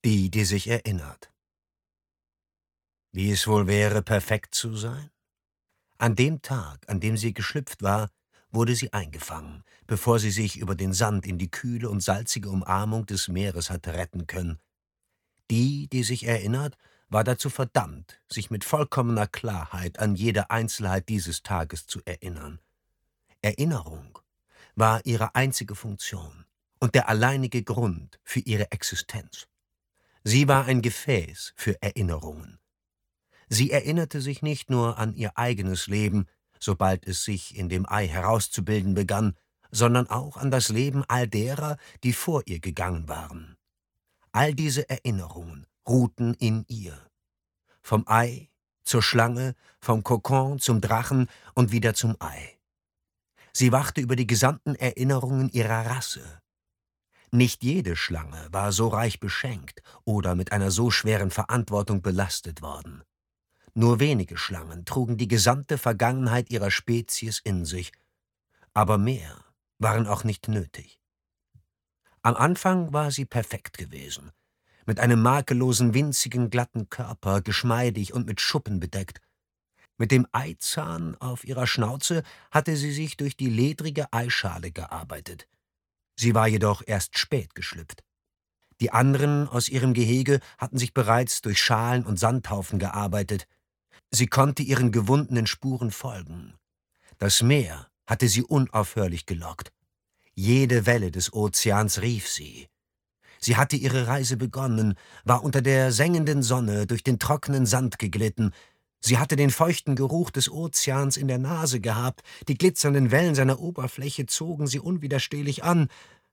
die sich erinnert. Wie es wohl wäre, perfekt zu sein? An dem Tag, an dem sie geschlüpft war, wurde sie eingefangen, bevor sie sich über den Sand in die kühle und salzige Umarmung des Meeres hatte retten können. Die sich erinnert, war dazu verdammt, sich mit vollkommener Klarheit an jede Einzelheit dieses Tages zu erinnern. Erinnerung war ihre einzige Funktion und der alleinige Grund für ihre Existenz. Sie war ein Gefäß für Erinnerungen. Sie erinnerte sich nicht nur an ihr eigenes Leben, sobald es sich in dem Ei herauszubilden begann, sondern auch an das Leben all derer, die vor ihr gegangen waren. All diese Erinnerungen ruhten in ihr. Vom Ei zur Schlange, vom Kokon zum Drachen und wieder zum Ei. Sie wachte über die gesamten Erinnerungen ihrer Rasse. Nicht jede Schlange war so reich beschenkt oder mit einer so schweren Verantwortung belastet worden. Nur wenige Schlangen trugen die gesamte Vergangenheit ihrer Spezies in sich, aber mehr waren auch nicht nötig. Am Anfang war sie perfekt gewesen, mit einem makellosen, winzigen, glatten Körper, geschmeidig und mit Schuppen bedeckt. Mit dem Eizahn auf ihrer Schnauze hatte sie sich durch die ledrige Eischale gearbeitet. Sie war jedoch erst spät geschlüpft. Die anderen aus ihrem Gehege hatten sich bereits durch Schalen und Sandhaufen gearbeitet. Sie konnte ihren gewundenen Spuren folgen. Das Meer hatte sie unaufhörlich gelockt. Jede Welle des Ozeans rief sie. Sie hatte ihre Reise begonnen, war unter der sengenden Sonne durch den trockenen Sand geglitten. Sie hatte den feuchten Geruch des Ozeans in der Nase gehabt, die glitzernden Wellen seiner Oberfläche zogen sie unwiderstehlich an.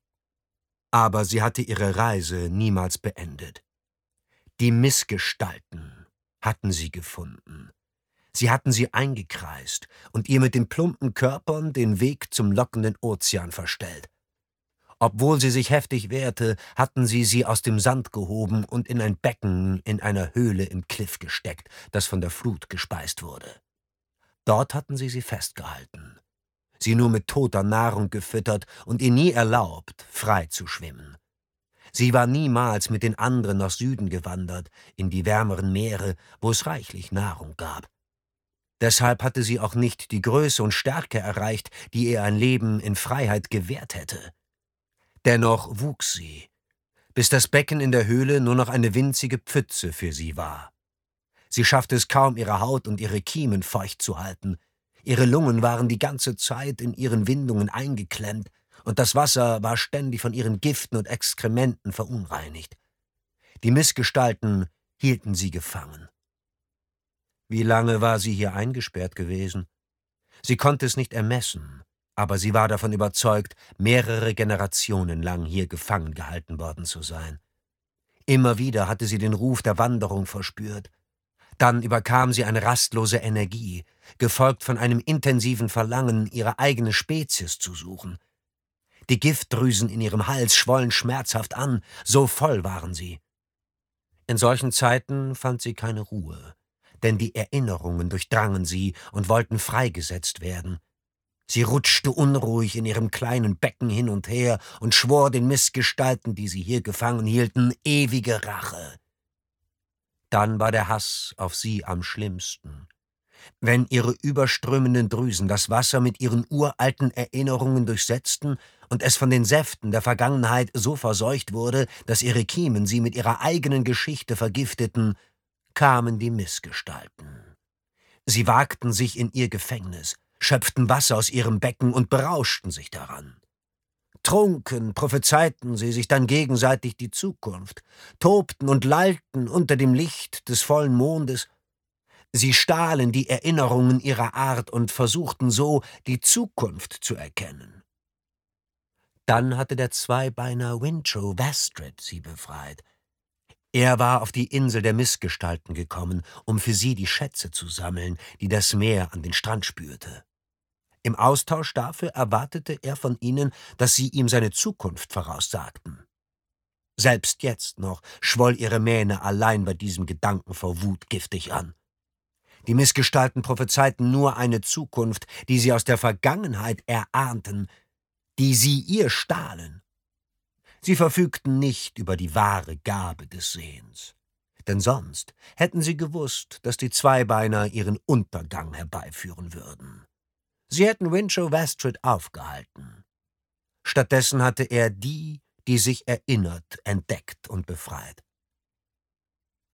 Aber sie hatte ihre Reise niemals beendet. Die Missgestalten hatten sie gefunden. Sie hatten sie eingekreist und ihr mit den plumpen Körpern den Weg zum lockenden Ozean verstellt. Obwohl sie sich heftig wehrte, hatten sie aus dem Sand gehoben und in ein Becken in einer Höhle im Kliff gesteckt, das von der Flut gespeist wurde. Dort hatten sie festgehalten, sie nur mit toter Nahrung gefüttert und ihr nie erlaubt, frei zu schwimmen. Sie war niemals mit den anderen nach Süden gewandert, in die wärmeren Meere, wo es reichlich Nahrung gab. Deshalb hatte sie auch nicht die Größe und Stärke erreicht, die ihr ein Leben in Freiheit gewährt hätte. Dennoch wuchs sie, bis das Becken in der Höhle nur noch eine winzige Pfütze für sie war. Sie schaffte es kaum, ihre Haut und ihre Kiemen feucht zu halten. Ihre Lungen waren die ganze Zeit in ihren Windungen eingeklemmt, und das Wasser war ständig von ihren Giften und Exkrementen verunreinigt. Die Missgestalten hielten sie gefangen. Wie lange war sie hier eingesperrt gewesen? Sie konnte es nicht ermessen, aber sie war davon überzeugt, mehrere Generationen lang hier gefangen gehalten worden zu sein. Immer wieder hatte sie den Ruf der Wanderung verspürt. Dann überkam sie eine rastlose Energie, gefolgt von einem intensiven Verlangen, ihre eigene Spezies zu suchen. Die Giftdrüsen in ihrem Hals schwollen schmerzhaft an, so voll waren sie. In solchen Zeiten fand sie keine Ruhe, denn die Erinnerungen durchdrangen sie und wollten freigesetzt werden. Sie rutschte unruhig in ihrem kleinen Becken hin und her und schwor den Missgestalten, die sie hier gefangen hielten, ewige Rache. Dann war der Hass auf sie am schlimmsten. Wenn ihre überströmenden Drüsen das Wasser mit ihren uralten Erinnerungen durchsetzten und es von den Säften der Vergangenheit so verseucht wurde, dass ihre Kiemen sie mit ihrer eigenen Geschichte vergifteten, kamen die Missgestalten. Sie wagten sich in ihr Gefängnis, schöpften Wasser aus ihrem Becken und berauschten sich daran. Trunken prophezeiten sie sich dann gegenseitig die Zukunft, tobten und lallten unter dem Licht des vollen Mondes. Sie stahlen die Erinnerungen ihrer Art und versuchten so, die Zukunft zu erkennen. Dann hatte der Zweibeiner Wintrow Vastred sie befreit. Er war auf die Insel der Missgestalten gekommen, um für sie die Schätze zu sammeln, die das Meer an den Strand spürte. Im Austausch dafür erwartete er von ihnen, dass sie ihm seine Zukunft voraussagten. Selbst jetzt noch schwoll ihre Mähne allein bei diesem Gedanken vor Wut giftig an. Die Missgestalten prophezeiten nur eine Zukunft, die sie aus der Vergangenheit erahnten, die sie ihr stahlen. Sie verfügten nicht über die wahre Gabe des Sehens. Denn sonst hätten sie gewusst, dass die Zweibeiner ihren Untergang herbeiführen würden. Sie hätten Winchell Westrid aufgehalten. Stattdessen hatte er die, die sich erinnert, entdeckt und befreit.